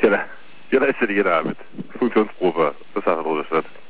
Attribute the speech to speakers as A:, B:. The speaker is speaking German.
A: Ja, da ist ja jeder mit Funktionsprobe. Das ist eine rote Stadt.